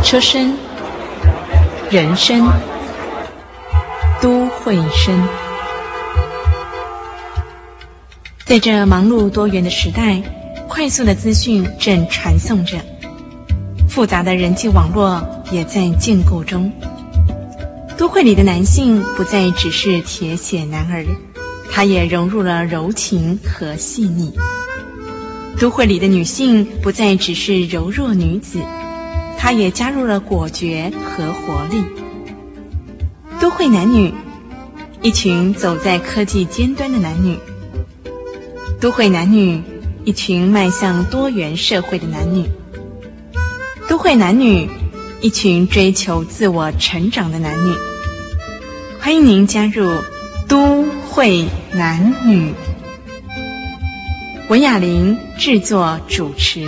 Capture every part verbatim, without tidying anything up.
车声、人声、都会声。在这忙碌多元的时代，快速的资讯正传送着，复杂的人际网络也在建构中。都会里的男性不再只是铁血男儿，他也融入了柔情和细腻。都会里的女性不再只是柔弱女子，她也加入了果决和活力。都会男女，一群走在科技尖端的男女。都会男女，一群迈向多元社会的男女。都会男女，一群追求自我成长的男女。欢迎您加入都会男女。文雅玲制作主持。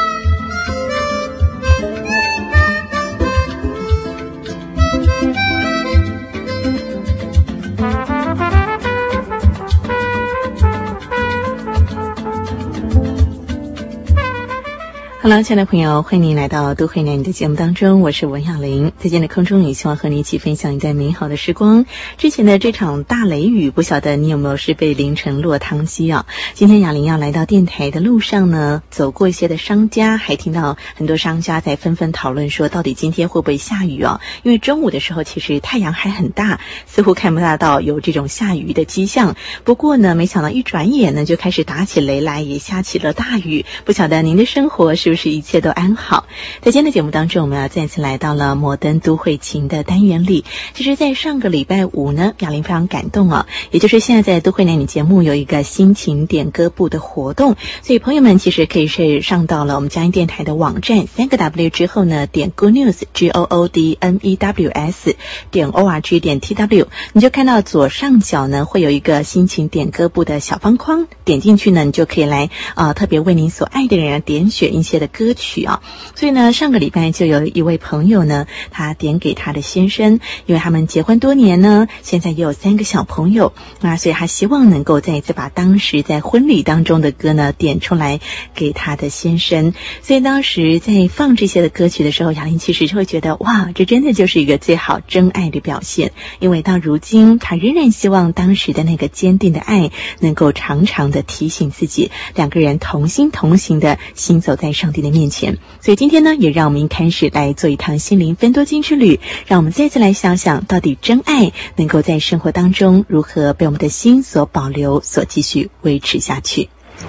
哈喽，亲爱的朋友，欢迎您来到都会男女的节目当中，我是文雅玲。在今天的空中也希望和你一起分享一段美好的时光。之前的这场大雷雨，不晓得你有没有是被淋成落汤鸡啊？今天雅玲要来到电台的路上呢，走过一些的商家，还听到很多商家在纷纷讨论说，到底今天会不会下雨啊？因为中午的时候其实太阳还很大，似乎看不大到有这种下雨的迹象。不过呢，没想到一转眼呢，就开始打起雷来，也下起了大雨。不晓得您的生活是不是一切都安好？在今天的节目当中，我们要再次来到了摩登都会情的单元里。其实在上个礼拜五呢，雅玲非常感动啊，也就是现在在都会男女节目有一个心情点歌部的活动，所以朋友们其实可以是上到了我们佳音电台的网站三个 W 之后呢，点 Good News G O O D N E W S 点 O R G 点 T W， 你就看到左上角呢会有一个心情点歌部的小方框，点进去呢，你就可以来呃特别为你所爱的人点选一些的歌曲啊。所以呢，上个礼拜就有一位朋友呢，他点给他的先生，因为他们结婚多年呢，现在也有三个小朋友，那所以他希望能够再一次把当时在婚礼当中的歌呢点出来给他的先生。所以当时在放这些的歌曲的时候，雅玲其实就会觉得，哇，这真的就是一个最好真爱的表现。因为到如今，他仍然希望当时的那个坚定的爱能够常常的提醒自己，两个人同心同行的行走在上帝的面前。所以今天呢，也让我们开始来做一趟心灵芬多精之旅，让我们再次来想想，到底真爱能够在生活当中如何被我们的心所保留，所继续维持下去。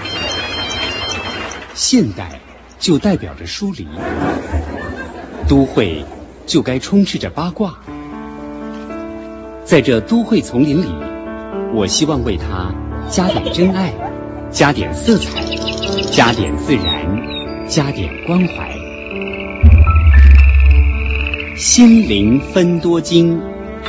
现代就代表着疏离，都会就该充斥着八卦。在这都会丛林里，我希望为它加点真爱，加点色彩，加点自然，加点关怀。心灵芬多精。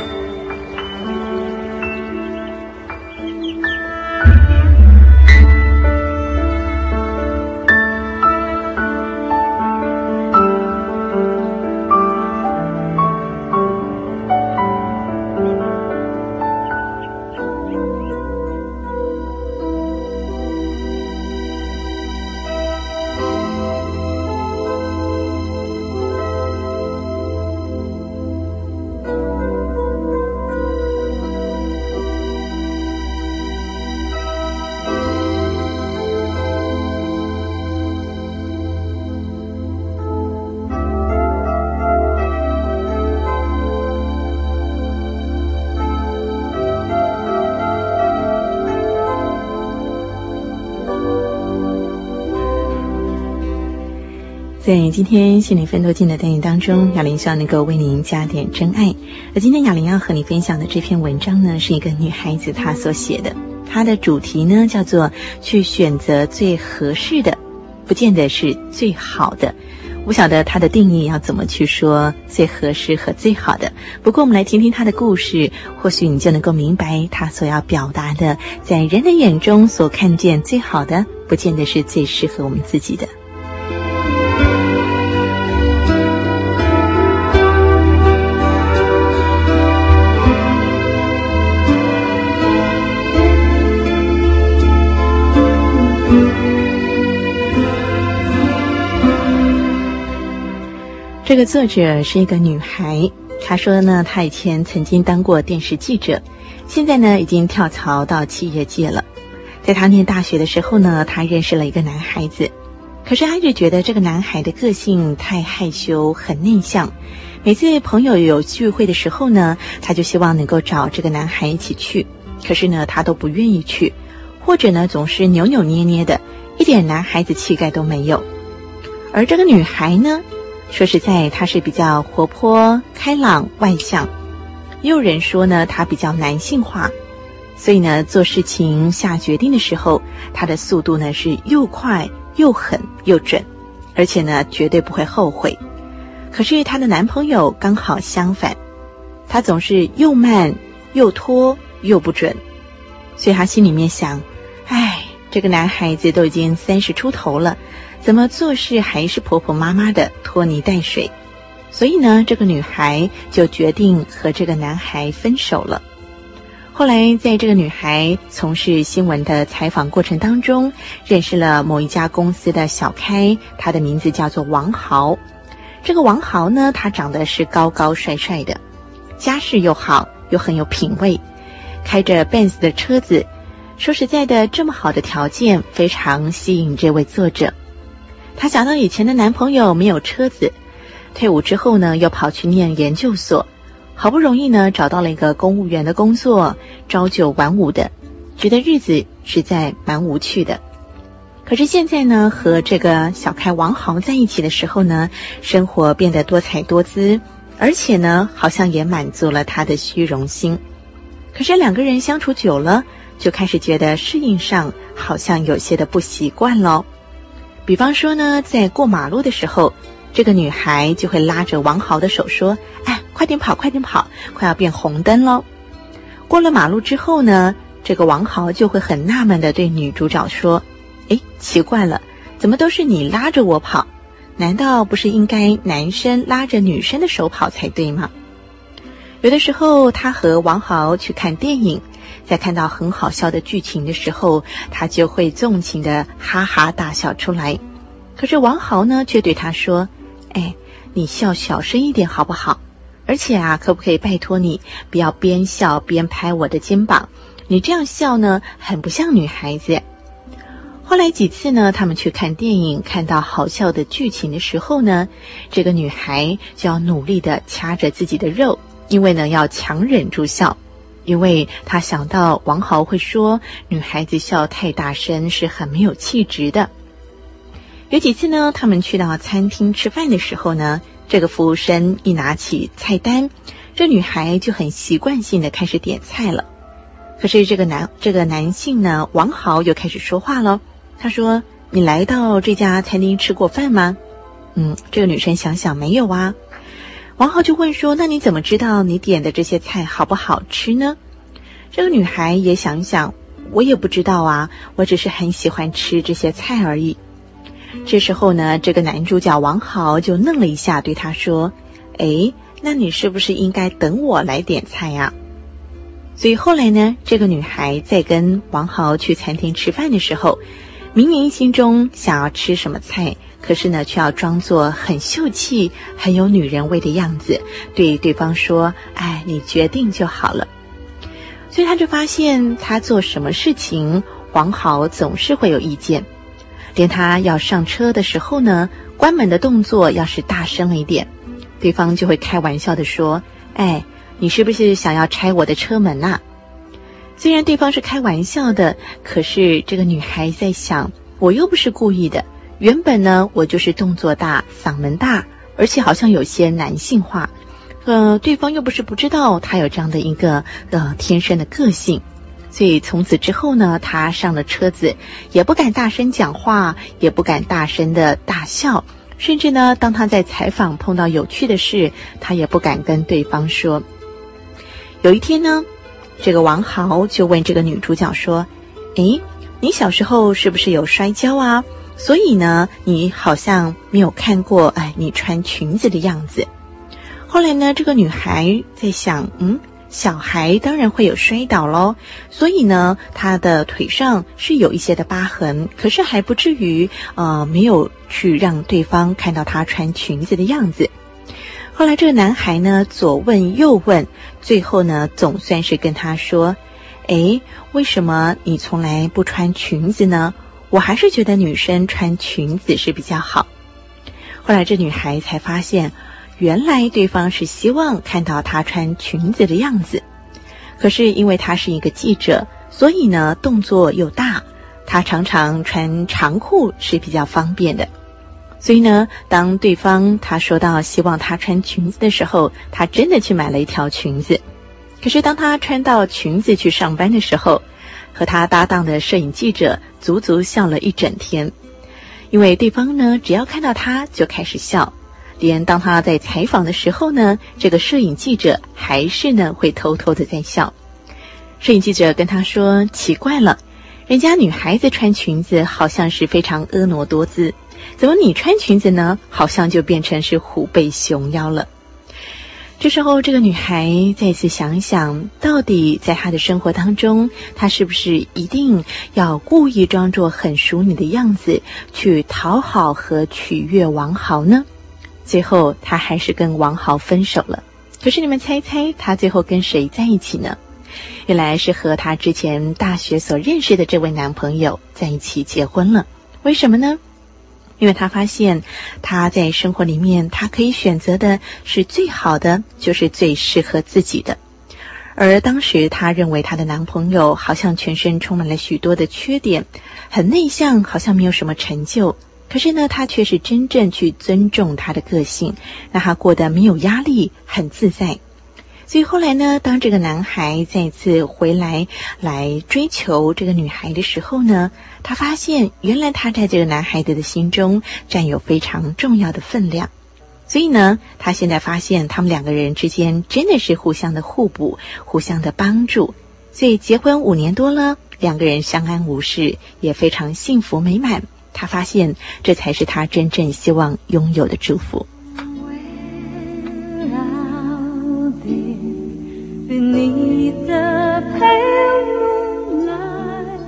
在今天心灵芬多精的单元当中，雅玲希望能够为您加点真爱。而今天雅玲要和你分享的这篇文章呢，是一个女孩子她所写的，她的主题呢叫做去选择最合适的，不见得是最好的。不晓得她的定义要怎么去说最合适和最好的，不过我们来听听她的故事，或许你就能够明白她所要表达的，在人的眼中所看见最好的，不见得是最适合我们自己的。 这个作者是一个女孩，她说呢，她以前曾经当过电视记者，现在呢已经跳槽到企业界了。在她念大学的时候呢，她认识了一个男孩子，可是她一直觉得这个男孩的个性太害羞，很内向。每次朋友有聚会的时候呢，她就希望能够找这个男孩一起去，可是呢他都不愿意去，或者呢总是扭扭捏捏的，一点男孩子气概都没有。而这个女孩呢，说实在她是比较活泼开朗外向，也有人说呢她比较男性化，所以呢做事情下决定的时候，她的速度呢是又快又狠又准，而且呢绝对不会后悔。可是她的男朋友刚好相反，他总是又慢又拖又不准，所以她心里面想，哎，这个男孩子都已经三十出头了，怎么做事还是婆婆妈妈的拖泥带水。所以呢这个女孩就决定和这个男孩分手了。后来在这个女孩从事新闻的采访过程当中，认识了某一家公司的小开，他的名字叫做王豪。这个王豪呢，他长得是高高帅帅的，家世又好，又很有品味，开着 Benz 的车子。说实在的，这么好的条件非常吸引这位作者。她想到以前的男朋友没有车子，退伍之后呢又跑去念研究所，好不容易呢找到了一个公务员的工作，朝九晚五的，觉得日子实在蛮无趣的。可是现在呢和这个小开王豪在一起的时候呢，生活变得多彩多姿，而且呢好像也满足了他的虚荣心。可是两个人相处久了，就开始觉得适应上好像有些的不习惯咯。比方说呢，在过马路的时候，这个女孩就会拉着王豪的手说，哎，快点跑快点跑，快要变红灯咯。过了马路之后呢，这个王豪就会很纳闷的对女主角说，哎，奇怪了，怎么都是你拉着我跑？难道不是应该男生拉着女生的手跑才对吗？有的时候他和王豪去看电影，在看到很好笑的剧情的时候，他就会纵情的哈哈大笑出来。可是王豪呢却对他说，哎，你笑小声一点好不好？而且啊，可不可以拜托你不要边笑边拍我的肩膀，你这样笑呢很不像女孩子。后来几次呢，他们去看电影，看到好笑的剧情的时候呢，这个女孩就要努力的掐着自己的肉，因为呢要强忍住笑，因为她想到王豪会说女孩子笑太大声是很没有气质的。有几次呢，他们去到餐厅吃饭的时候呢，这个服务生一拿起菜单，这女孩就很习惯性的开始点菜了。可是这个男这个男性呢，王豪又开始说话了。他说，你来到这家餐厅吃过饭吗？嗯，这个女生想想没有啊。王豪就问说，那你怎么知道你点的这些菜好不好吃呢？这个女孩也想想，我也不知道啊，我只是很喜欢吃这些菜而已。这时候呢，这个男主角王豪就愣了一下，对他说，诶，那你是不是应该等我来点菜呀？所以后来呢，这个女孩在跟王豪去餐厅吃饭的时候，明明心中想要吃什么菜，可是呢却要装作很秀气很有女人味的样子，对对方说，哎，你决定就好了。所以他就发现他做什么事情王豪总是会有意见，连他要上车的时候呢，关门的动作要是大声了一点，对方就会开玩笑的说，哎，你是不是想要拆我的车门啊？虽然对方是开玩笑的，可是这个女孩在想，我又不是故意的，原本呢我就是动作大嗓门大，而且好像有些男性化，呃，对方又不是不知道他有这样的一个呃天生的个性。所以从此之后呢，他上了车子也不敢大声讲话，也不敢大声的大笑，甚至呢当他在采访碰到有趣的事，他也不敢跟对方说。有一天呢，这个王豪就问这个女主角说，诶，你小时候是不是有摔跤啊？所以呢你好像没有看过哎你穿裙子的样子。后来呢，这个女孩在想，嗯，小孩当然会有摔倒咯，所以呢她的腿上是有一些的疤痕，可是还不至于呃没有去让对方看到她穿裙子的样子。 后来这个男孩呢左问右问，最后呢总算是跟他说，诶，为什么你从来不穿裙子呢？我还是觉得女生穿裙子是比较好。后来这女孩才发现，原来对方是希望看到她穿裙子的样子。可是因为她是一个记者，所以呢动作又大，她常常穿长裤是比较方便的。所以呢，当对方他说到希望她穿裙子的时候，她真的去买了一条裙子。可是当她穿到裙子去上班的时候，和她搭档的摄影记者足足笑了一整天。因为对方呢只要看到她就开始笑，连当她在采访的时候呢，这个摄影记者还是呢会偷偷的在笑。摄影记者跟她说，奇怪了，人家女孩子穿裙子好像是非常婀娜多姿，怎么你穿裙子呢好像就变成是虎背熊腰了。这时候这个女孩再次想想，到底在她的生活当中，她是不是一定要故意装作很淑女的样子去讨好和取悦王豪呢？最后她还是跟王豪分手了。可是你们猜猜她最后跟谁在一起呢？原来是和她之前大学所认识的这位男朋友在一起结婚了。为什么呢？因为她发现她在生活里面，她可以选择的是最好的，就是最适合自己的。而当时她认为她的男朋友好像全身充满了许多的缺点，很内向，好像没有什么成就。可是呢，她却是真正去尊重她的个性，让她过得没有压力，很自在。所以后来呢，当这个男孩再次回来来追求这个女孩的时候呢，他发现原来他在这个男孩子的心中占有非常重要的分量。所以呢，他现在发现他们两个人之间真的是互相的互补，互相的帮助。所以结婚五年多了，两个人相安无事，也非常幸福美满。他发现这才是他真正希望拥有的祝福。 Beneath the pale moonlight,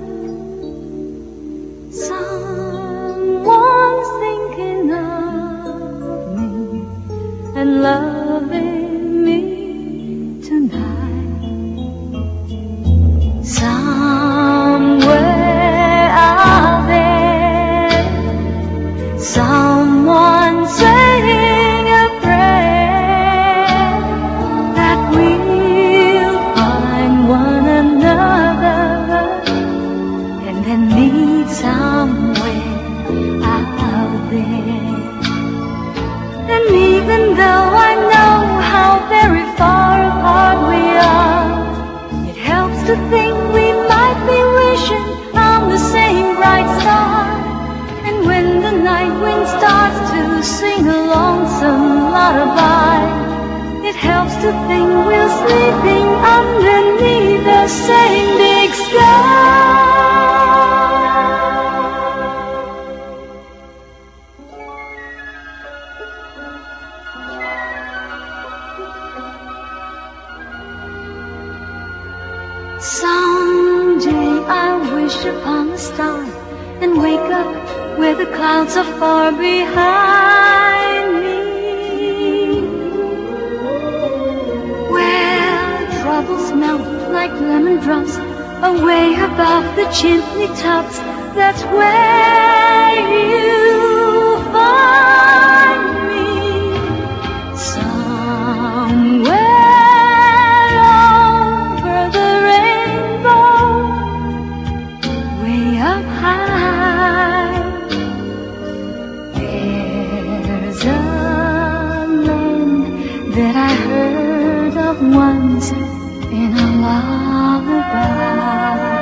someone's thinking of me and loving me tonight. Somewhere out there, someone saying a prayer that we one another and then meet somewhere out there. And even though I know how very far apart we are, it helps to think we might be wishing on the same bright star. And when the night wind starts to sing a lonesome lullaby, it helps to think we're sleeping underneath the same big sky. Someday I'll wish upon a star and wake up where the clouds are far behind me, troubles melt like lemon drops away above the chimney tops. That's where you find me. Somewhere over the rainbow, way up high, there's a land that I heard of once in a lullaby.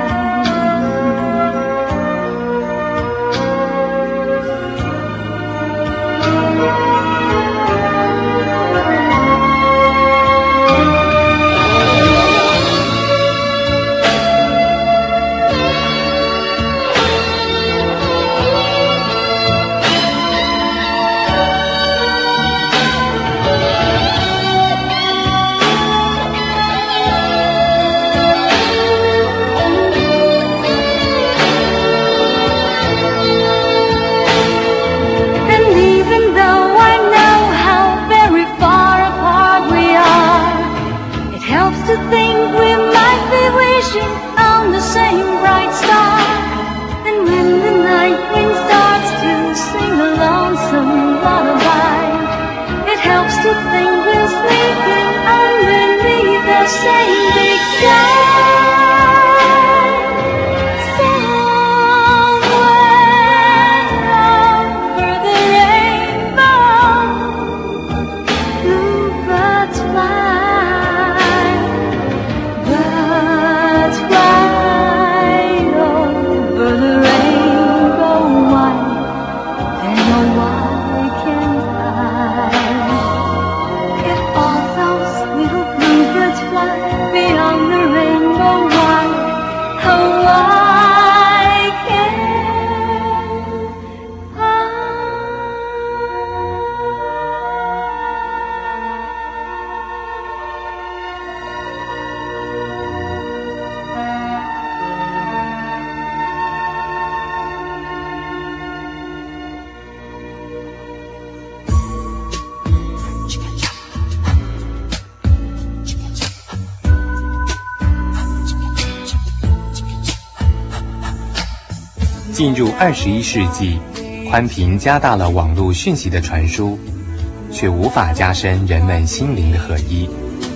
进入二十一世纪，宽频加大了网络讯息的传输，却无法加深人们心灵的合一。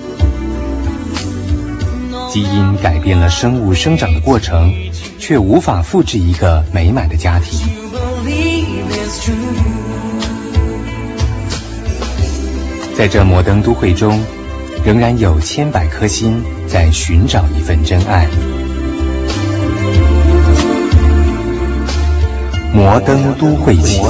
基因改变了生物生长的过程，却无法复制一个美满的家庭。在这摩登都会中，仍然有千百颗心在寻找一份真爱。摩登都会情。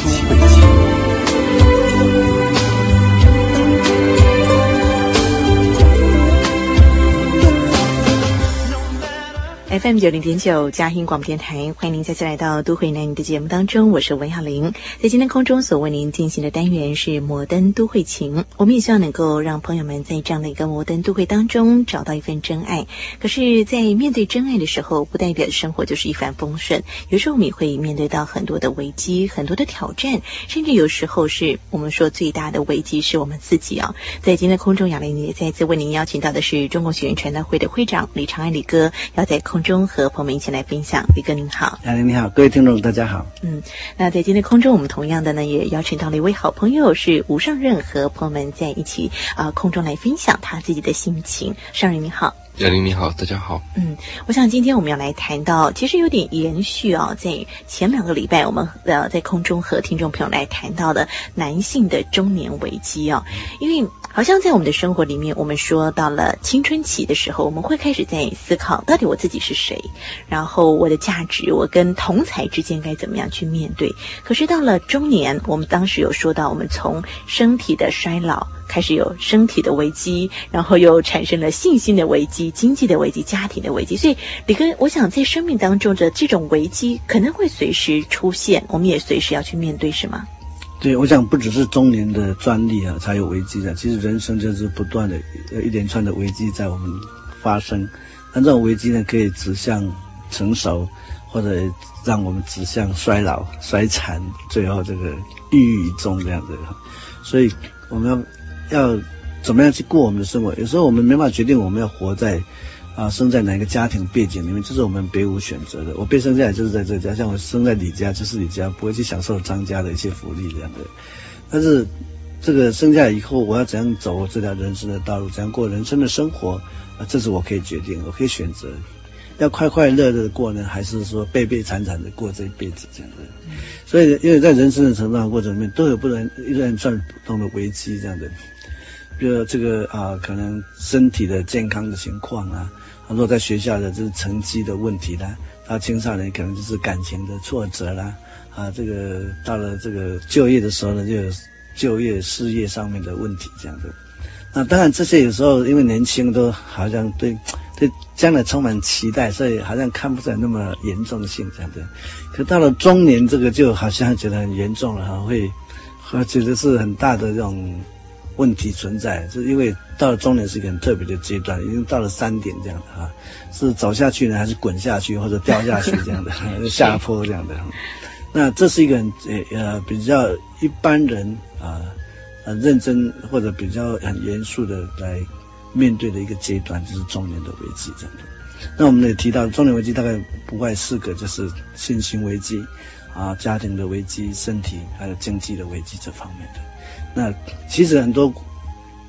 F M 九零点九嘉兴广播电台，欢迎您再次来到都会男女的节目当中，我是文雅玲。在今天空中所为您进行的单元是摩登都会情，我们也希望能够让朋友们在这样的一个摩登都会当中找到一份真爱。可是在面对真爱的时候，不代表生活就是一帆风顺，有时候我们也会面对到很多的危机，很多的挑战，甚至有时候是我们说最大的危机是我们自己啊。在今天空中，雅玲也再次为您邀请到的是中国学院传道会的会长李长安李哥，要在空中和朋友们一起来分享。李哥您好。 雅玲你好，各位听众大家好。 嗯，那在今天空中，我们同样的呢也邀请到了一位好朋友，是吴尚任，和朋友们在一起啊、呃、空中来分享他自己的心情。尚任你好。 雅玲你好，大家好。 嗯，我想今天我们要来谈到，其实有点延续啊，在前两个礼拜我们呃在空中和听众朋友来谈到的男性的中年危机啊，因为好像在我们的生活里面，我们说到了青春期的时候，我们会开始在思考，到底我自己是谁，然后我的价值，我跟同侪之间该怎么样去面对。可是到了中年，我们当时有说到，我们从身体的衰老开始有身体的危机，然后又产生了信心的危机、经济的危机、家庭的危机。所以李哥，我想在生命当中的这种危机可能会随时出现，我们也随时要去面对，是吗？ 对，我想不只是中年的专利啊才有危机的，其实人生就是不断的一连串的危机在我们发生。那这种危机呢，可以指向成熟，或者让我们指向衰老、衰残，最后这个郁郁以终这样子。所以我们要要怎么样去过我们的生活？有时候我们没办法决定我们要活在啊生在哪个家庭背景里面，这是我们别无选择的。我被生下来就是在这家，像我生在李家就是李家，不会去享受张家的一些福利这样的。但是这个生下来以后，我要怎样走这条人生的道路，怎样过人生的生活啊，这是我可以决定，我可以选择。要快快乐乐的过呢，还是说悲悲惨惨的过这一辈子这样的？所以因为在人生的成长过程里面，都有不能一连串不同的危机这样的。比如这个啊，可能身体的健康的情况啊，如果在学校的就是成绩的问题啦，到青少年可能就是感情的挫折啦，啊，这个到了这个就业的时候呢，就有就业事业上面的问题这样的。那当然这些有时候因为年轻都好像对对将来充满期待，所以好像看不出来那么严重性这样的。可到了中年，这个就好像觉得很严重了哈，会会觉得是很大的这种问题存在，是因为到了中年是一个很特别的阶段，已经到了三点这样的啊，是走下去呢，还是滚下去，或者掉下去这样的下坡这样的。那这是一个很呃比较一般人啊很认真或者比较很严肃的来面对的一个阶段，就是中年的危机这样的。那我们也提到中年危机大概不外四个，就是信心危机啊、家庭的危机、身体还有经济的危机这方面的。那其实很多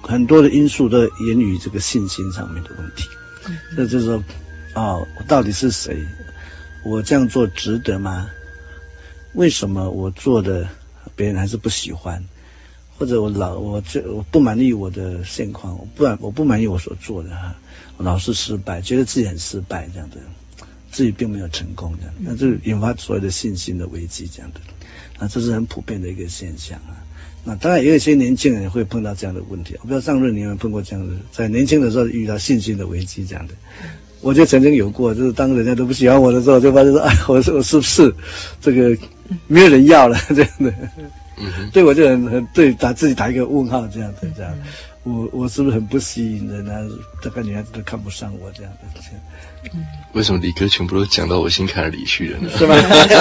很多的因素都源于这个信心上面的问题。这就是说，哦，我到底是谁？我这样做值得吗？为什么我做的别人还是不喜欢？或者我老我这我不满意我的现况，我不我不满意我所做的哈，我老是失败，觉得自己很失败这样的，自己并没有成功这样，那就引发所谓的信心的危机这样的，那这是很普遍的一个现象啊。那当然也有一些年轻人会碰到这样的问题，我不知道上任你有没有碰过这样的，在年轻的时候遇到信心的危机这样的。我就曾经有过，就是当人家都不喜欢我的时候，就发现说，哎，我是我是不是这个没有人要了这样的。嗯，对我就很很对打自己打一个问号这样的这样，我我是不是很不吸引人啊？大概女孩子都看不上我这样的。 嗯，为什么李哥全部都讲到我心坎里去了呢？ 是吧？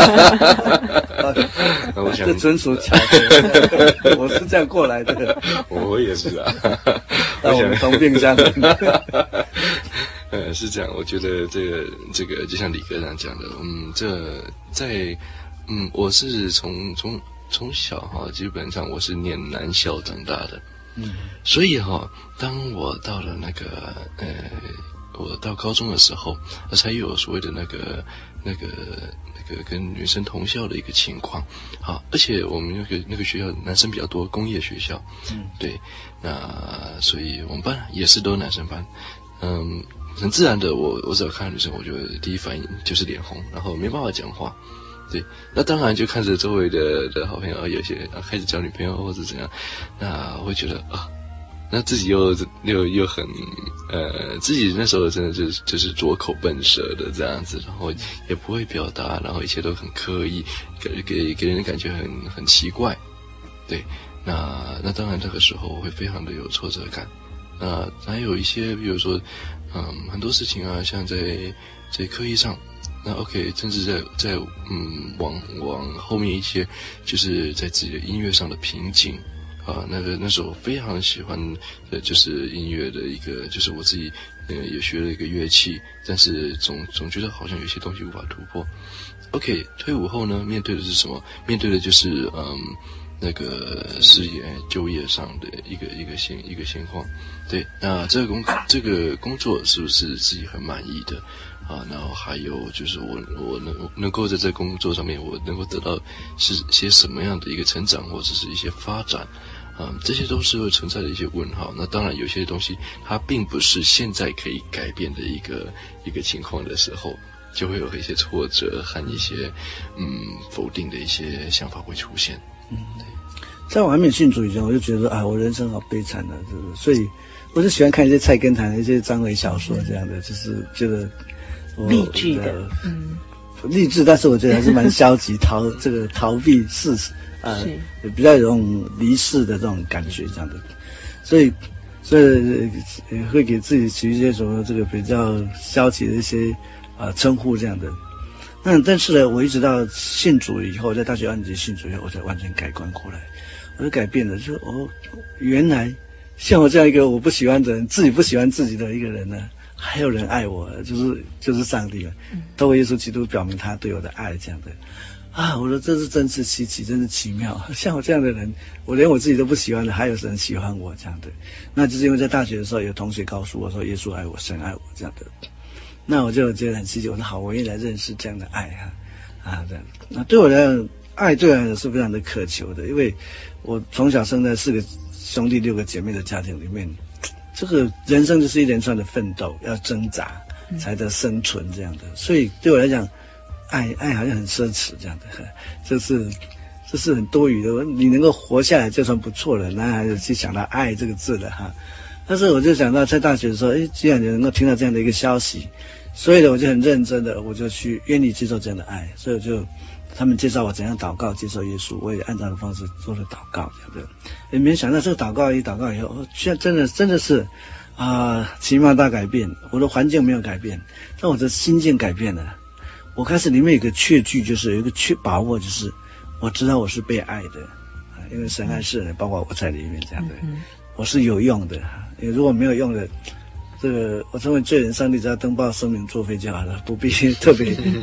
我想这纯属巧合，我是这样过来的。 我也是啊， 那我们同病相怜。 呃，是这样，我觉得这个这个就像李哥这样讲的，嗯，这在嗯，我是从从从小哈，基本上我是念男校长大的，嗯，所以哈，当我到了那个呃，我到高中的时候，才有所谓的那个那个那个跟女生同校的一个情况，好，而且我们那个那个学校男生比较多，工业学校，嗯，对，那所以我们班也是都是男生班，嗯。很自然的，我我只要看到女生，我就第一反应就是脸红，然后没办法讲话。对，那当然就看着周围的的好朋友，有些啊开始交女朋友或者怎样，那我会觉得啊，那自己又又又很呃，自己那时候真的就是就是拙口笨舌的这样子，然后也不会表达，然后一切都很刻意，给给给人的感觉很很奇怪。对，那那当然这个时候我会非常的有挫折感。那还有一些，比如说，嗯，很多事情啊，像在在科技上，那 OK， 甚至在在嗯往往后面一些，就是在自己的音乐上的瓶颈啊，那个那时候非常喜欢的就是音乐的一个，就是我自己呃也学了一个乐器，但是总总觉得好像有些东西无法突破。OK， 退伍后呢，面对的是什么？面对的就是嗯。那个事业就业上的一个一个现一个现况，对，那这个工这个工作是不是自己很满意的啊？然后还有就是我我能能够在这个工作上面我能够得到是些什么样的一个成长或者是一些发展啊？这些都是会存在的一些问号。那当然有些东西它并不是现在可以改变的一个一个情况的时候，就会有一些挫折和一些嗯否定的一些想法会出现。嗯，对。 在我还没有信主以前，我就觉得啊，我人生好悲惨啊，是不是？所以我就喜欢看一些菜根谭、一些章回小说这样的，就是觉得励志的，嗯， 励志，但是我觉得还是蛮消极，逃这个逃避事实啊，呃，比较有种离世的这种感觉这样的，所以所以会给自己取一些什么这个比较消极的一些啊称呼这样的。那但是呢，我一直到信主以后，在大学二年级信主以后，我才完全改观过来，我就改变了，就哦，原来像我这样一个我不喜欢的人，自己不喜欢自己的一个人呢，还有人爱我，就是就是上帝嘛，透过耶稣基督表明他对我的爱这样的啊，我说这是真是稀奇，真是奇妙，像我这样的人，我连我自己都不喜欢的，还有人喜欢我这样的，那就是因为在大学的时候有同学告诉我说耶稣爱我，神爱我这样的。那我就觉得很稀奇，我说好，我愿意来认识这样的爱哈啊这样。那对我来讲，爱对我来讲是非常的渴求的，因为我从小生在四个兄弟六个姐妹的家庭里面，这个人生就是一连串的奋斗，要挣扎才得生存这样的。所以对我来讲，爱爱好像很奢侈这样的，这是这是很多余的。你能够活下来就算不错了，那还是去想到爱这个字了哈。但是我就想到在大学的时候，诶，既然你能够听到这样的一个消息，所以呢，我就很认真的，我就去愿意接受这样的爱，所以我就他们介绍我怎样祷告接受耶稣，我也按照的方式做了祷告，这样的。也没想到这个祷告一祷告以后，现在真的真的是啊、呃，奇妙大改变。我的环境没有改变，但我的心境改变了。我开始里面有一个确据，就是有一个确把握，就是我知道我是被爱的，因为神爱世人，包括我在里面这样的。嗯我是有用的，因为如果没有用的，这个我成为罪人，上帝只要登报声明作废就好了，不必特别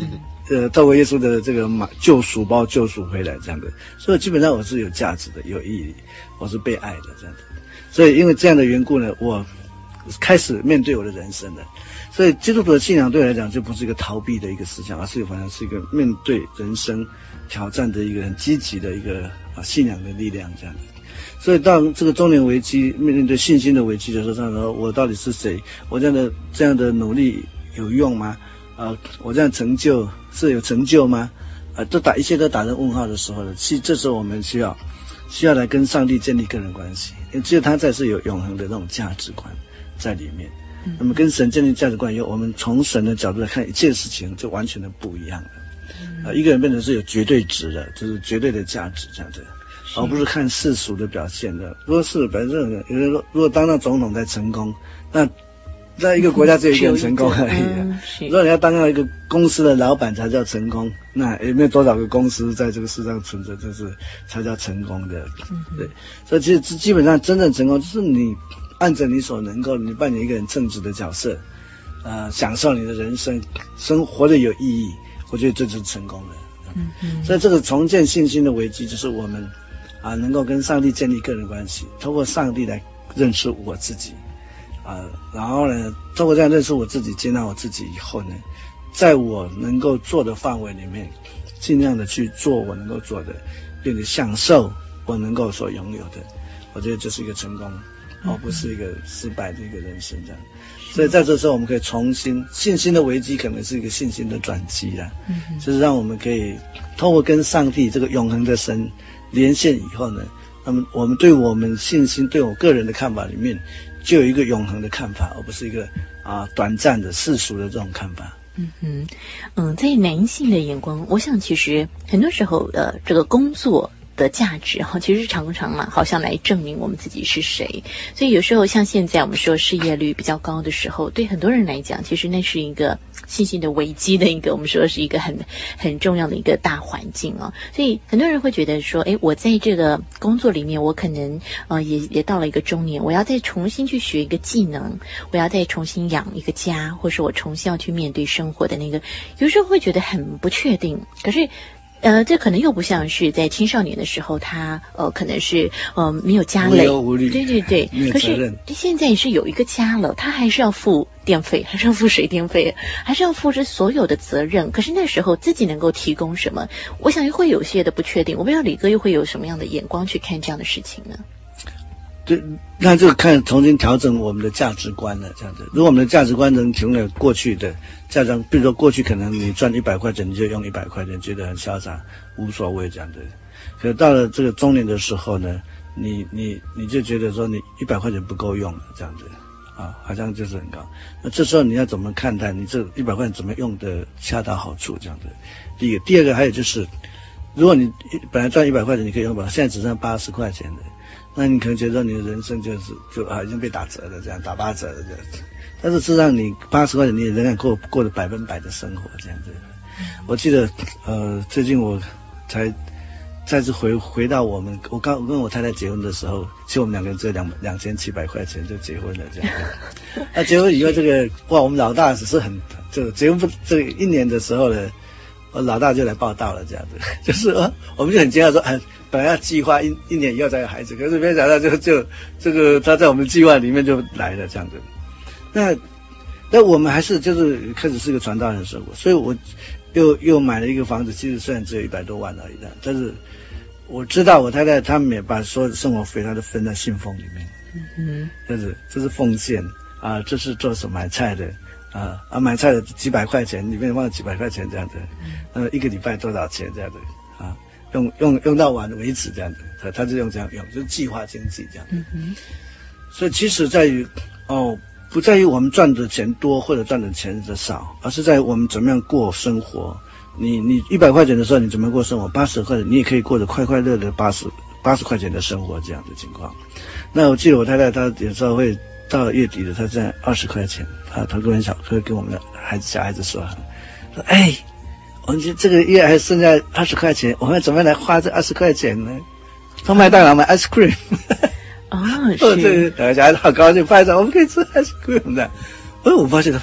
呃，透过耶稣的这个马救赎包救赎回来这样的，所以基本上我是有价值的，有意义，我是被爱的这样的。所以因为这样的缘故呢，我开始面对我的人生了。所以基督徒的信仰对我来讲就不是一个逃避的一个思想，而是反正是一个面对人生挑战的一个很积极的一个啊信仰的力量这样的。所以当这个中年危机面对信心的危机的时候，他说我到底是谁？我这样的这样的努力有用吗？啊，我这样成就是有成就吗？啊，都打一切都打上问号的时候呢，其实这时候我们需要需要来跟上帝建立个人关系，因为只有他才是有永恒的那种价值观在里面。那么跟神建立价值观以后，我们从神的角度来看一切事情就完全的不一样了。啊，一个人变成是有绝对值的，就是绝对的价值这样子，而不是看世俗的表现的。如果是本身有人说，如果当到总统才成功，那在一个国家只有一个人成功而已、啊嗯、如果你要当到一个公司的老板才叫成功，那有没有多少个公司在这个世上存着，这是才叫成功的。对，所以其实基本上真正成功就是你按着你所能够，你扮演一个很称职的角色，呃，享受你的人生，生活的有意义，我觉得这就是成功的。嗯嗯。所以这个重建信心的危机，就是我们啊能够跟上帝建立个人关系，透过上帝来认识我自己，啊，然后呢，透过这样认识我自己，接纳我自己以后呢，在我能够做的范围里面，尽量的去做我能够做的，并且享受我能够所拥有的，我觉得这是一个成功。而不是一个失败的一个人生这样，所以在这时候我们可以重新信心的危机可能是一个信心的转机啦，嗯，就是让我们可以透过跟上帝这个永恒的神连线以后呢，那么我们对我们信心对我个人的看法里面就有一个永恒的看法，而不是一个啊短暂的世俗的这种看法。 嗯哼，嗯，在男性的眼光，我想其实很多时候呃这个工作的价值哈，其实常常嘛，好像来证明我们自己是谁。所以有时候像现在我们说失业率比较高的时候，对很多人来讲，其实那是一个信心的危机的一个，我们说是一个很很重要的一个大环境啊。所以很多人会觉得说，哎，我在这个工作里面，我可能呃也也到了一个中年，我要再重新去学一个技能，我要再重新养一个家，或是我重新要去面对生活的那个，有时候会觉得很不确定。可是呃，这可能又不像是在青少年的时候，他呃可能是呃没有家累，对对对，可是现在是有一个家了，他还是要付电费，还是要付水电费，还是要负这所有的责任。可是那时候自己能够提供什么，我想会有些的不确定。我不知道李哥又会有什么样的眼光去看这样的事情呢？ 对，那就看重新调整我们的价值观了，这样子。如果我们的价值观能停留过去的价值观，比如说过去可能你赚一百块钱，你就用一百块钱，觉得很潇洒，无所谓这样的。可是到了这个中年的时候呢，你你你就觉得说你一百块钱不够用了，这样子啊，好像就是很高。那这时候你要怎么看待你这一百块钱怎么用的恰到好处这样子？第一个，第二个还有就是，如果你本来赚一百块钱，你可以用吧，现在只剩八十块钱的。那你可能觉得你的人生就是就啊已经被打折了，这样打八折了这样子，但是事实上你八十块钱你也仍然过过着百分百的生活这样子。我记得呃最近我才再次回回到我们我刚跟我太太结婚的时候，其实我们两个人只有两两千七百块钱就结婚了这样子。那结婚以后这个哇，我们老大只是很就结婚不这个一年的时候呢，我老大就来报道了这样子，就是说我们就很惊讶说啊。本来要计划一一年以后才有孩子，可是没想到就就这个他在我们计划里面就来了这样子。那那我们还是就是开始是个传道人生活，所以我又又买了一个房子，其实虽然只有一百多万而已的，但是我知道我太太他们也把所有的生活费他都分在信封里面，嗯，就是这是奉献啊，这是做什么买菜的啊啊买菜的几百块钱里面放了几百块钱这样子，那么一个礼拜多少钱这样子啊。用用用到完为止这样子，他他就用这样用，就是计划经济这样。嗯哼。所以其实在于哦，不在于我们赚的钱多或者赚的钱的少，而是在于我们怎么样过生活。你你一百块钱的时候你怎么过生活？八十块钱你也可以过得快快乐乐八十八十块钱的生活这样的情况。那我记得我太太她有时候会到了月底的，她在二十块钱，她她跟小会跟我们的孩子小孩子说说哎。我们这个月还剩下二十块钱，我们怎么来花这二十块钱呢？到麦当劳买 ice cream。哦，是。对，小孩子好高兴，拍照，我们可以吃 ice cream 的。哦，我发现他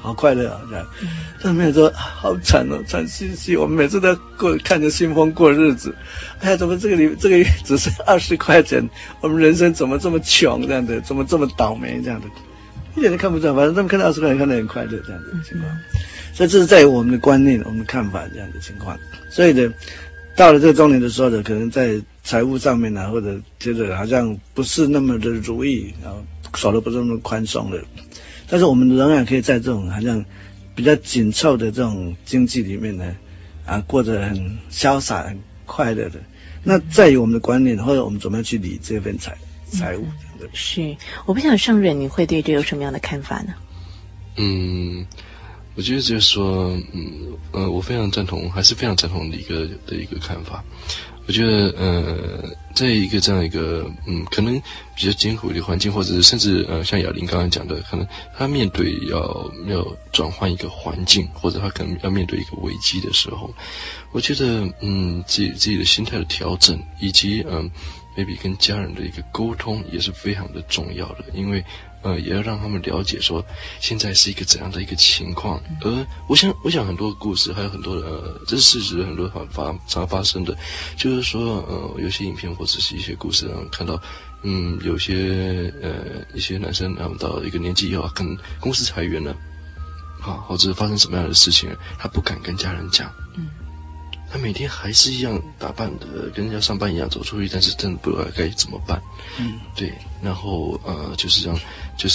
好快乐啊这样。但没有说好惨哦，惨兮兮，我们每次都过看着新风过日子。哎呀，怎么这个里这个只是二十块钱，我们人生怎么这么穷这样的，怎么这么倒霉这样的，一点都看不出来。反正他们看到二十块钱看得很快乐这样的情况。所以这是在于我们的观念、我们的看法这样的情况。所以呢，到了这个中年的时候呢，可能在财务上面啊，或者觉得好像不是那么的如意，然后手都不是那么宽松的。但是我们仍然可以在这种好像比较紧凑的这种经济里面呢，啊，过得很潇洒、很快乐的。那在于我们的观念，或者我们怎么样去理这份财财务。 嗯、是，我不想上任，你会对这有什么样的看法呢？ 嗯。我觉得就是说，嗯呃，我非常赞同，还是非常赞同李哥的一个看法。我觉得，呃，在一个这样一个，嗯，可能比较艰苦的环境，或者是甚至呃，像雅玲刚刚讲的，可能他面对要要转换一个环境，或者他可能要面对一个危机的时候，我觉得，嗯，自己自己的心态的调整，以及嗯 ，maybe 跟家人的一个沟通，也是非常的重要的，因为。呃，也要让他们了解说现在是一个怎样的一个情况。而我想，我想很多故事，还有很多的，呃，这是事实，很多发常发生的，就是说，呃，有些影片或者是一些故事，看到，嗯，有些呃一些男生，他们到一个年纪以后，可能公司裁员了，啊，或者发生什么样的事情，他不敢跟家人讲。嗯。他每天还是一样打扮的，跟人家上班一样走出去，但是真的不知道该怎么办。嗯，对，然后呃，就是这样，就是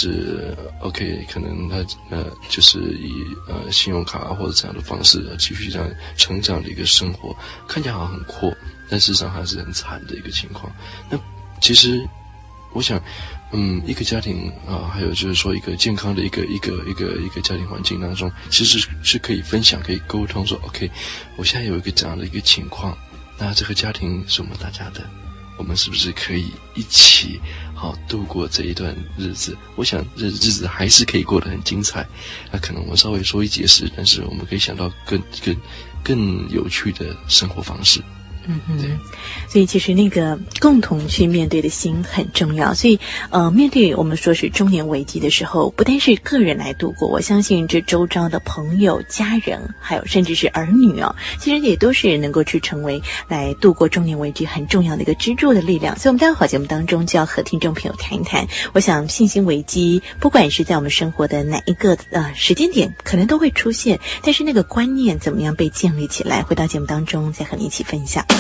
OK， 可能他呃，就是以呃信用卡或者这样的方式继续这样成长的一个生活，看起来好像很阔，但事实上还是很惨的一个情况。那其实我想。嗯，一个家庭啊，还有就是说一个健康的一个一个一个一个家庭环境当中，其实是可以分享、可以沟通说 ，OK， 我现在有一个这样的一个情况，那这个家庭是我们大家的，我们是不是可以一起好度过这一段日子？我想这日子还是可以过得很精彩。那可能我稍微说一解释，但是我们可以想到更更更有趣的生活方式。 嗯嗯，对，所以其实那个共同去面对的心很重要。所以呃，面对我们说是中年危机的时候，不单是个人来度过，我相信这周遭的朋友、家人，还有甚至是儿女哦，其实也都是能够去成为来度过中年危机很重要的一个支柱的力量。所以我们待会好节目当中就要和听众朋友谈一谈，我想信心危机不管是在我们生活的哪一个呃时间点可能都会出现，但是那个观念怎么样被建立起来，回到节目当中再和你一起分享。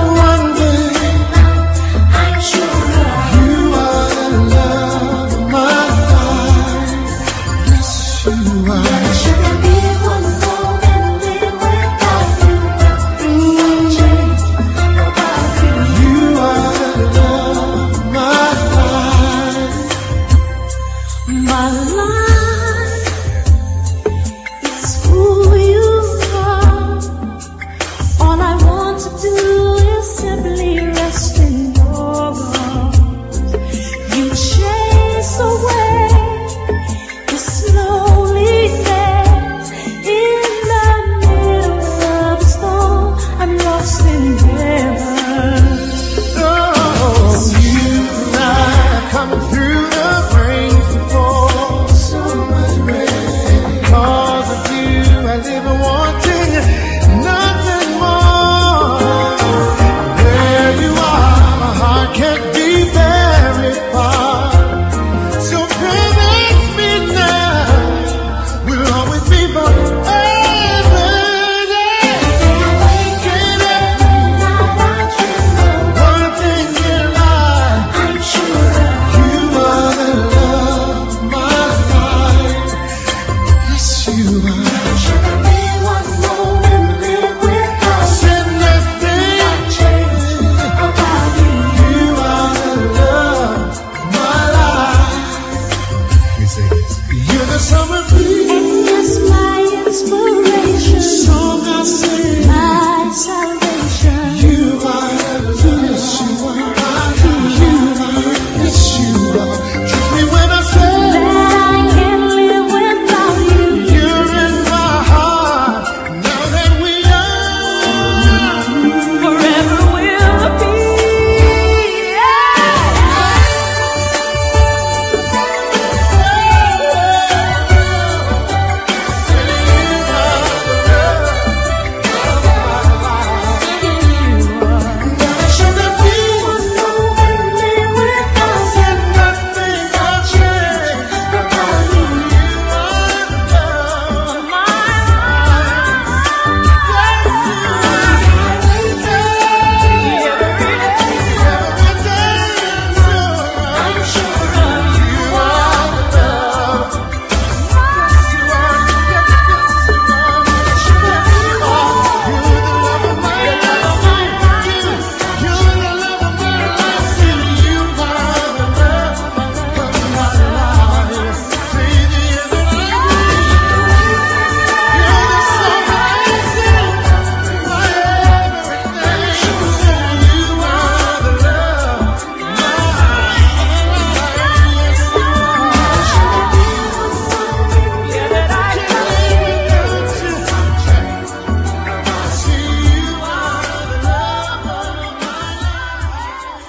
My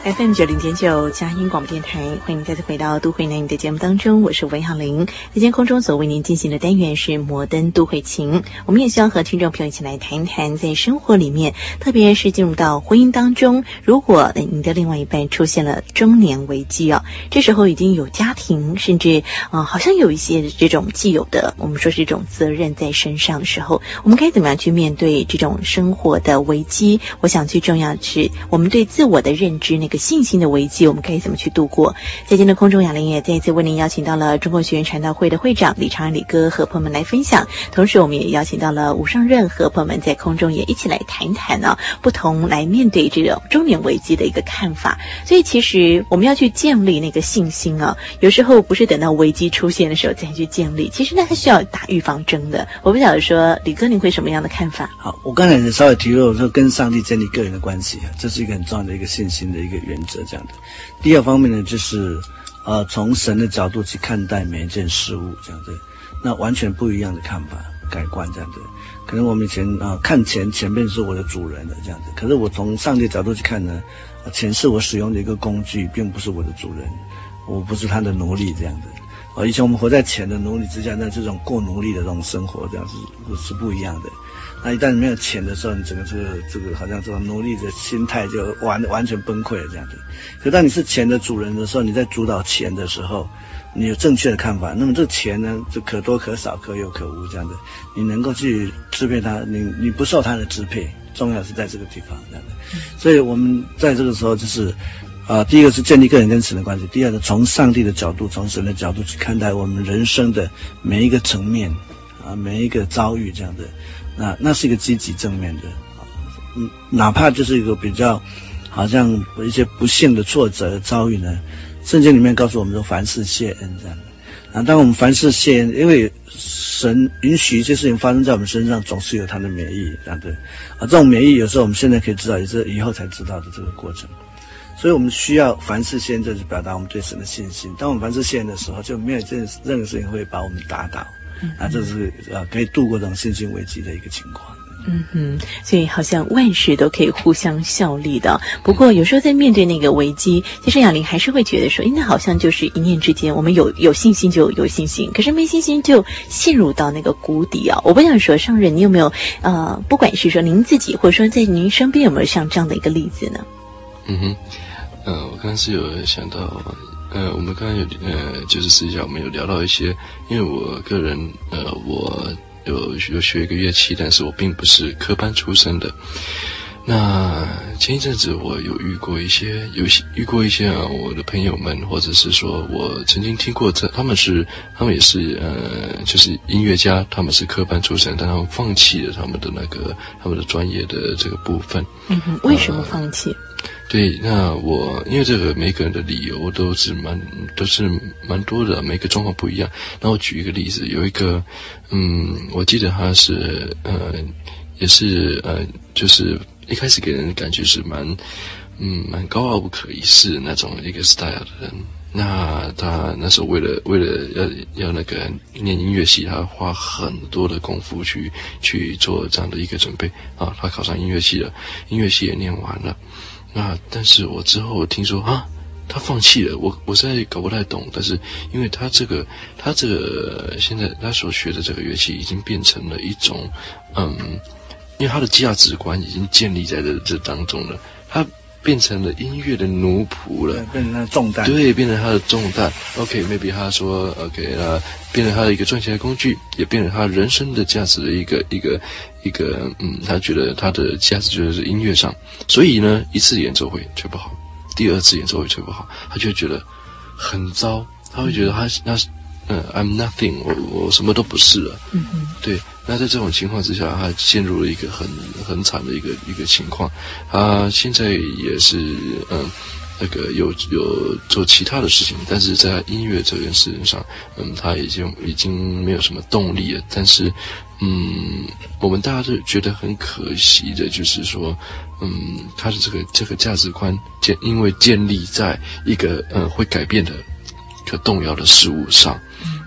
F M 九零点九佳音广播电台，欢迎再次回到都会男女的节目当中，我是文晓玲。在今天空中所为您进行的单元是摩登都会情，我们也希望和听众朋友一起来谈一谈，在生活里面，特别是进入到婚姻当中，如果您的另外一半出现了中年危机啊，这时候已经有家庭，甚至啊、呃，好像有一些这种既有的，我们说是一种责任在身上的时候，我们该怎么样去面对这种生活的危机？我想最重要的是，我们对自我的认知那个信心的危机，我们该怎么去度过？在今天的空中，雅玲也再一次为您邀请到了中国学院传道会的会长李长安李哥和朋友们来分享，同时我们也邀请到了吴尚任和朋友们在空中也一起来谈一谈呢、啊，不同来面对这种中年危机的一个看法。所以其实我们要去建立那个信心啊，有时候不是等到危机出现的时候再去建立，其实那是需要打预防针的。我不晓得说李哥您会什么样的看法？ 好，我刚才也稍微提到说跟上帝建立个人的关系啊，这是一个很重要的一个信心的一个原则，这样的。第二方面呢，就是呃从神的角度去看待每一件事物，这样子，那完全不一样的看法，改观这样子。可能我们以前啊、呃、看钱，钱便是我的主人的这样子，可是我从上帝的角度去看呢，钱是我使用的一个工具，并不是我的主人，我不是他的奴隶这样子。哦，以前我们活在钱的奴隶之下，那这种过奴隶的这种生活，这样是是不一样的。那一旦你没有钱的时候，你整个这个这个好像这种奴隶的心态就完完全崩溃了这样子。可当你是钱的主人的时候，你在主导钱的时候，你有正确的看法，那么这个钱呢，就可多可少，可有可无这样的，你能够去支配它，你你不受它的支配，重要是在这个地方这样的。所以我们在这个时候就是啊、呃，第一个是建立个人跟神的关系，第二个从上帝的角度，从神的角度去看待我们人生的每一个层面啊，每一个遭遇这样的，那那是一个积极正面的，嗯，哪怕就是一个比较好像一些不幸的挫折遭遇呢，圣经里面告诉我们说凡事谢恩这样的。啊，当我们凡事谢恩，因为神允许一些事情发生在我们身上，总是有他的美意这样的。啊，这种美意有时候我们现在可以知道，也是以后才知道的这个过程。所以我们需要凡事谢恩，这是表达我们对神的信心。当我们凡事谢恩的时候，就没有这任何事情会把我们打倒。啊，这是呃可以度过这种信心危机的一个情况。 嗯哼，所以好像万事都可以互相效力的。不过有时候在面对那个危机，其实雅玲还是会觉得说，那好像就是一念之间，我们有有信心就有信心，可是没信心就陷入到那个谷底啊。我不想说上任，你有没有呃，不管是说您自己，或者说在您身边有没有像这样的一个例子呢？ 嗯哼，呃，我刚刚是有想到。呃，我们刚刚有呃，就是私下我们有聊到一些，因为我个人呃，我有有学一个乐器，但是我并不是科班出身的。那前一阵子我有遇过一些，有遇过一些啊，我的朋友们，或者是说我曾经听过这，他们是他们也是呃，就是音乐家，他们是科班出身，但他们放弃了他们的那个他们的专业的这个部分。 嗯哼，为什么放弃？呃对，那我因为这个每个人的理由都是蛮都是蛮多的，每个状况不一样。那我举一个例子，有一个嗯，我记得他是呃也是呃就是一开始给人感觉是蛮嗯蛮高傲不可一世那种一个 style 的人。那他那时候为了为了要要那个念音乐系，他花很多的功夫去去做这样的一个准备啊，他考上音乐系了，音乐系也念完了。那但是我之后听说啊，他放弃了，我我实在搞不太懂。但是因为他这个他这个现在他所学的这个乐器已经变成了一种嗯，因为他的价值观已经建立在这这当中了，他变成了音乐的奴仆了， 变成他的重担。 对，变成他的重担。OK，maybe、okay, 他说 OK， 呃，变成他的一个赚钱的工具，也变成他人生的价值的一个一个一个，嗯，他觉得他的价值就是音乐上。所以呢，一次演奏会吹不好，第二次演奏会吹不好，他就会觉得很糟，他会觉得他他嗯 ，I'm nothing， 我我什么都不是了。 嗯嗯， 对。那在这种情况之下，他陷入了一个很很惨的一个一个情况。他现在也是嗯，那个有有做其他的事情，但是在音乐这件事情上，嗯，他已经已经没有什么动力了。但是，嗯，我们大家都觉得很可惜的，就是说，嗯，他的这个这个价值观建因为建立在一个嗯会改变的、可动摇的事物上。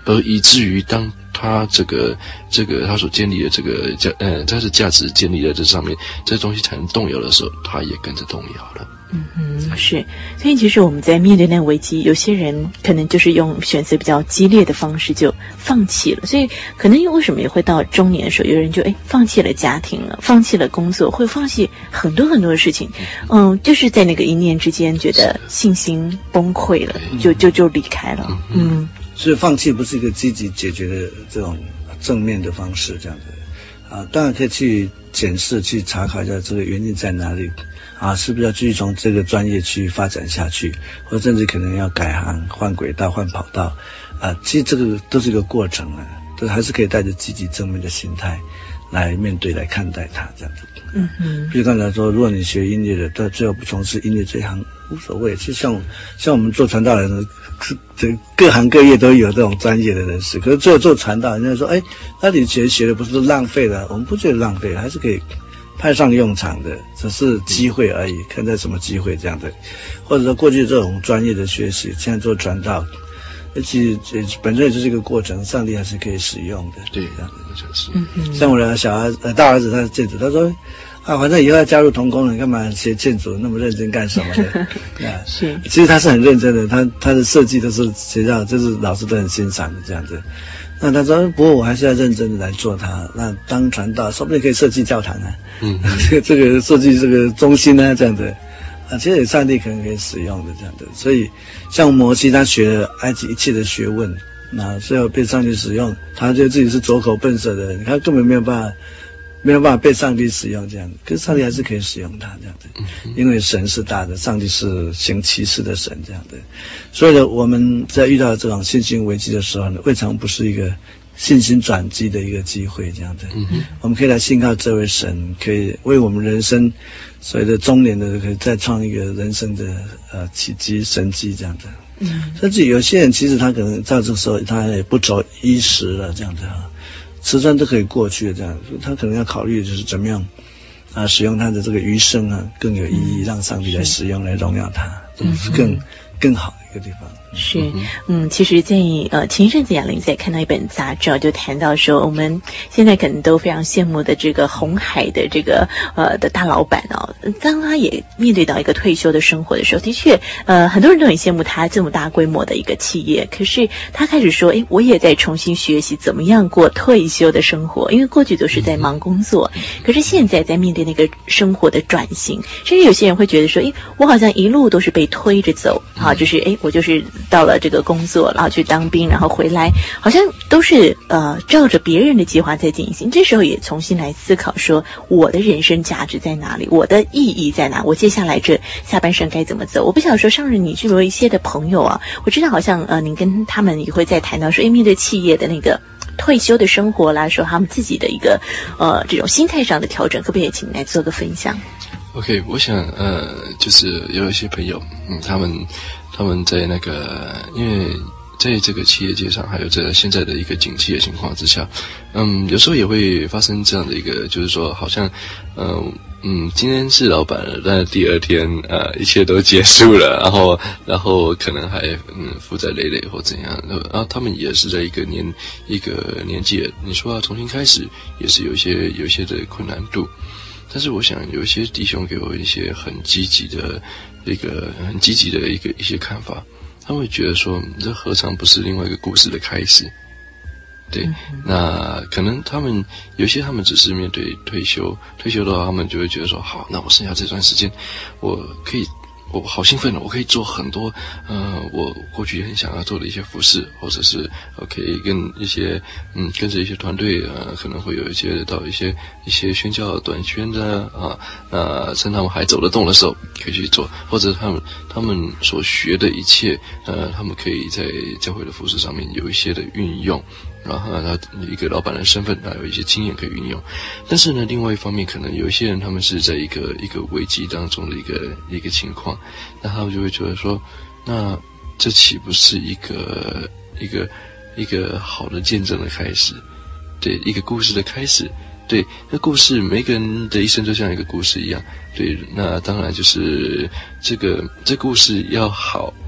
而以至于当他这个这个他所建立的这个价呃他的价值建立在这上面，这东西才能动摇的时候，他也跟着动摇了。 嗯嗯，是，所以其实我们在面对那个危机，有些人可能就是用选择比较激烈的方式就放弃了，所以可能为什么也会到中年的时候，有人就哎放弃了家庭了，放弃了工作，会放弃很多很多的事情，嗯，就是在那个一念之间觉得信心崩溃了，就就就离开了，嗯， 所以放弃不是一个积极解决的这种正面的方式，这样子啊，当然可以去检视、去查考一下这个原因在哪里。啊，是不是要继续从这个专业去发展下去，或者甚至可能要改行、换轨道、换跑道啊？其实这个都是一个过程啊，都还是可以带着积极正面的心态来面对、来看待它这样子。 嗯嗯。 比如刚才说，如果你学音乐的，到最后不从事音乐这一行无所谓。其实像像我们做传道人的，这各行各业都有这种专业的人士，可是最后做传道，人家说，哎，那你学学的不是浪费了？我们不觉得浪费，还是可以派上用场的，只是机会而已，看在什么机会这样的，或者说过去这种专业的学习，现在做传道，而且本身也就是一个过程，上帝还是可以使用的。 对， 这样的就是。 嗯嗯。 像我的小儿呃大儿子，他是建筑，他说啊，反正以后要加入同工了，干嘛学建筑那么认真干什么的？啊，是。其实他是很认真的，他他的设计都是学校，就是老师都很欣赏的这样子。那他说，不过我还是要认真的来做它。那当传道，说不定可以设计教堂啊，嗯，这个这个设计这个中心啊，这样的啊，其实上帝可能可以使用的这样的。所以，像摩西他学了埃及一切的学问，那最后被上帝使用，他觉得自己是拙口笨舌的人，他根本没有办法。没有办法被上帝使用这样子，可是上帝还是可以使用他这样子，因为神是大的，上帝是行奇事的神这样的。所以呢，我们在遇到这种信心危机的时候呢，未尝不是一个信心转机的一个机会这样的。我们可以来信靠这位神，可以为我们人生所谓的中年的，可以再创一个人生的呃奇迹神迹这样的。嗯，甚至有些人其实他可能到这个时候他也不走衣食了这样的啊。慈善都可以过去的这样，他可能要考虑的就是怎么样啊，使用他的这个余生啊更有意义，让上帝来使用来荣耀他，这是更更好的一个地方。 是，嗯，其实在呃前一阵子雅玲在看到一本杂志，就谈到说，我们现在可能都非常羡慕的这个鸿海的这个呃的大老板哦，当他也面对到一个退休的生活的时候，的确呃很多人都很羡慕他这么大规模的一个企业，可是他开始说，哎，我也在重新学习怎么样过退休的生活，因为过去都是在忙工作，可是现在在面对那个生活的转型，甚至有些人会觉得说，哎，我好像一路都是被推着走，好，就是哎，我就是到了这个工作，然后去当兵，然后回来，好像都是呃照着别人的计划在进行。这时候也重新来思考说，我的人生价值在哪里？我的意义在哪？我接下来这下半生该怎么走？我不晓得说，上任你是有一些的朋友啊，我知道好像呃，您跟他们也会在谈到说，哎，面对企业的那个退休的生活啦，说他们自己的一个呃这种心态上的调整，可不可以请来做个分享？ OK， 我想呃，就是有一些朋友，嗯，他们他们在那个，因为在这个企业界上，还有在现在的一个景气的情况之下，嗯，有时候也会发生这样的一个，就是说，好像，嗯嗯，今天是老板了，但是第二天呃，一切都结束了，然后然后可能还嗯负债累累或怎样，然后他们也是在一个年一个年纪，你说要重新开始，也是有一些有一些的困难度。但是我想有一些弟兄给我一些很积极的一个很积极的一个一些看法，他们会觉得说，这何尝不是另外一个故事的开始？对，嗯、那可能他们有些他们只是面对退休，退休的话，他们就会觉得说，好，那我剩下这段时间，我可以。我好兴奋了，我可以做很多呃我过去很想要做的一些服饰，或者是呃可以跟一些嗯跟着一些团队呃可能会有一些到一些一些宣教短宣的啊呃趁他们还走得动的时候可以去做，或者他们他们所学的一切呃他们可以在教会的服饰上面有一些的运用，然后他一个老板的身份，他有一些经验可以运用。但是呢，另外一方面，可能有一些人他们是在一个一个危机当中的一个一个情况，那他们就会觉得说，那这岂不是一个一个一个好的见证的开始？对，一个故事的开始。对，那故事每个人的一生就像一个故事一样。对，那当然就是这个这故事要好。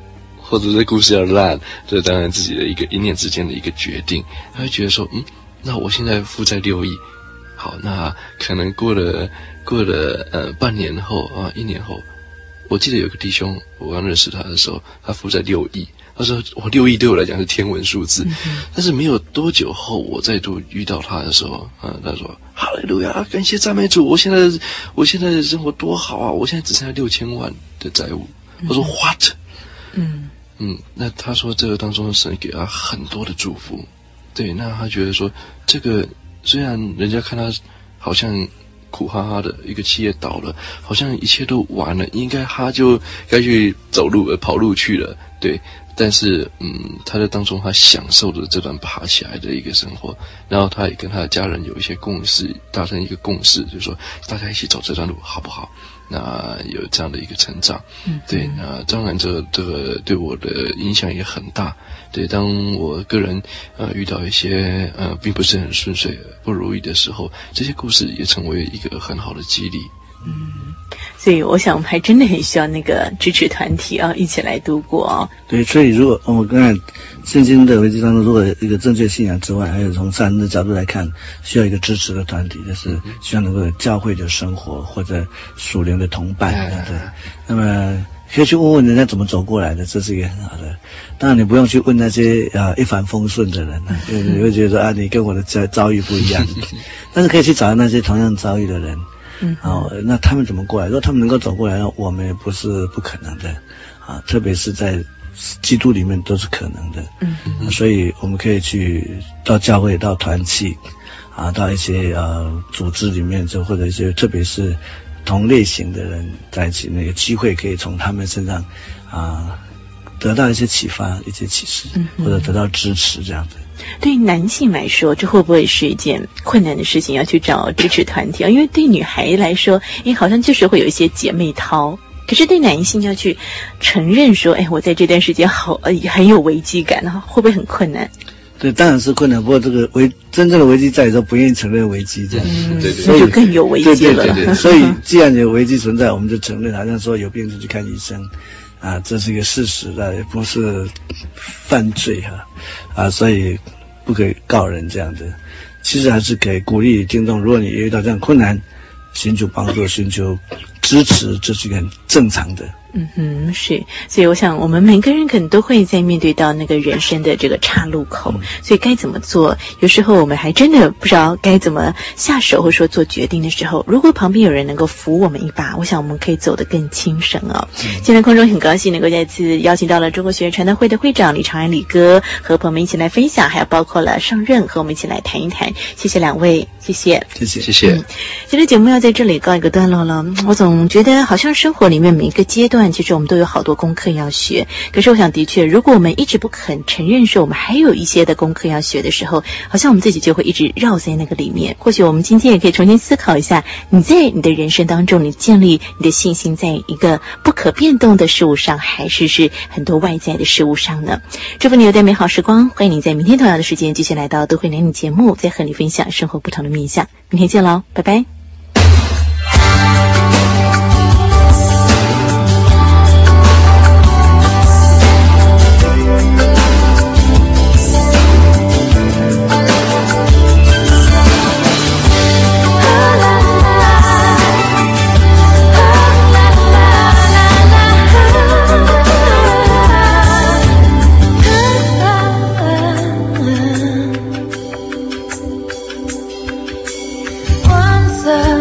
或者这故事要烂，这当然自己的一个一念之间的一个决定。他会觉得说，嗯，那我现在负债六亿，好，那可能过了过了呃半年后啊，一年后，我记得有个弟兄，我刚认识他的时候，他负债六亿。他说：“我六亿对我来讲是天文数字，嗯、但是没有多久后，我再度遇到他的时候，啊，他说：‘哈利路亚，感谢赞美主！我现在我现在的生活多好啊！我现在只剩下六千万的债务。’我说 ：‘What？’ 嗯嗯，那他说这个当中神给他很多的祝福，对，那他觉得说这个虽然人家看他好像苦哈哈的一个企业倒了，好像一切都完了，应该他就该去走路呃跑路去了，对。”但是，嗯，他在当中，他享受着这段爬起来的一个生活，然后他也跟他的家人有一些共识，达成一个共识，就是说大家一起走这段路，好不好？那有这样的一个成长，嗯，对，那当然这这个对我的影响也很大。对，当我个人呃遇到一些呃并不是很顺遂、不如意的时候，这些故事也成为一个很好的激励。 嗯，所以我想我们还真的很需要那个支持团体啊，一起来度过啊。 对，所以如果我们刚才圣经的危机当中，如果一个正确信仰之外，还有从善人的角度来看，需要一个支持的团体，就是希望能够有教会的生活或者属灵的同伴，嗯、对。那么可以去问问人家怎么走过来的，这是一个很好的。当然你不用去问那些啊一帆风顺的人，因为你会觉得说啊你跟我的遭遭遇不一样，但是可以去找那些同样遭遇的人。嗯，哦，那他们怎么过来？如果他们能够走过来，我们也不是不可能的啊，特别是在基督里面都是可能的。嗯，嗯，所以我们可以去到教会、到团契啊，到一些呃组织里面，就或者一些特别是同类型的人在一起，那个机会可以从他们身上啊得到一些启发、一些启示，嗯，或者得到支持这样子。 对于男性来说，这会不会是一件困难的事情，要去找支持团体啊？因为对女孩来说，哎，好像就是会有一些姐妹淘。可是对男性要去承认说，哎，我在这段时间好呃很有危机感，会不会很困难？ 对，当然是困难。不过这个危真正的危机在于说不愿意承认危机，这样， 嗯，对对，所以就更有危机了。 对对对，所以既然有危机存在，我们就承认，好像说有病就去看医生。啊，这是一个事实的，也不是犯罪哈，啊，所以不可以告人这样的。其实还是可以鼓励听众，如果你遇到这样困难，寻求帮助、寻求支持，这是一个很正常的。 嗯哼，是，所以我想我们每个人可能都会在面对到那个人生的这个岔路口，嗯、所以该怎么做？有时候我们还真的不知道该怎么下手，或者说做决定的时候，如果旁边有人能够扶我们一把，我想我们可以走得更轻省哦。嗯、现在空中很高兴能够再次邀请到了中国学院传道会的会长李长安李哥，和朋友们一起来分享，还有包括了上任和我们一起来谈一谈。谢谢两位，谢谢， 谢谢， 谢谢。嗯、 其实节目要在这里告一个段落了，我总觉得好像生活里面每一个阶段。其实我们都有好多功课要学，可是我想的确，如果我们一直不肯承认说我们还有一些的功课要学的时候，好像我们自己就会一直绕在那个里面。或许我们今天也可以重新思考一下，你在你的人生当中，你建立你的信心在一个不可变动的事物上，还是是很多外在的事物上呢？祝福你有段美好时光，欢迎你在明天同样的时间继续来到都会男女节目，再和你分享生活不同的面向。明天见喽，拜拜。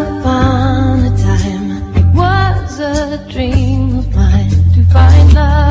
Find love.